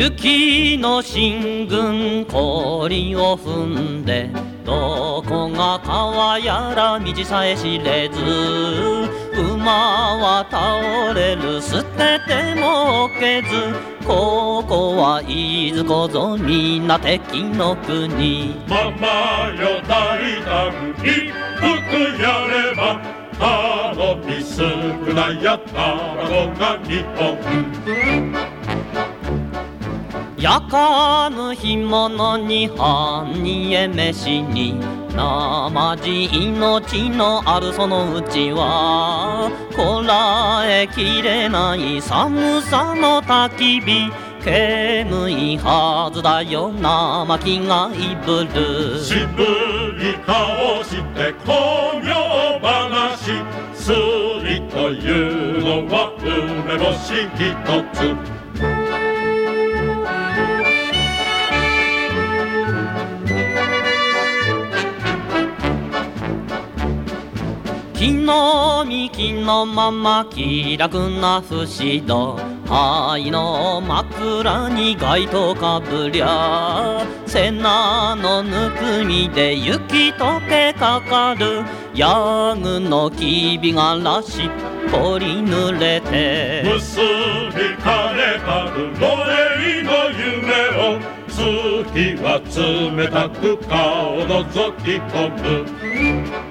雪の進軍氷を踏んでどこが川やら道さえ知れず馬は倒れる捨てても置けずここはいずこぞみんな敵の国ママよ大胆一服やれば頼み少ないや卵が日本焼かぬ干物に半煮え飯に生地命のあるそのうちはこらえきれない寒さの焚き火煙いはずだよ生気がいぶる渋い顔して巧妙話すりというのは梅干し一つ木の幹のまま気楽な不死戸灰の枕に街灯かぶりゃ瀬名のぬくみで雪解けかかるヤグのきびがらしっぽり濡れて結びかれたる奴隷の夢を月は冷たく顔を覗き込む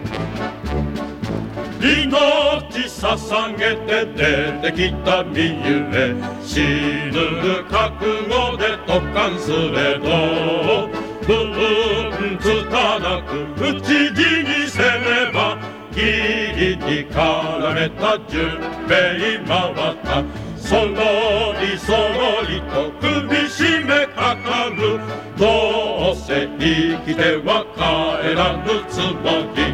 命捧げて出てきた身ゆえ死ぬ覚悟で特艦すれど文つたなく討ち死にせねば義理に絡めた十兵回ったそろりそろりと首絞めかかるどうせ生きては帰らぬつもり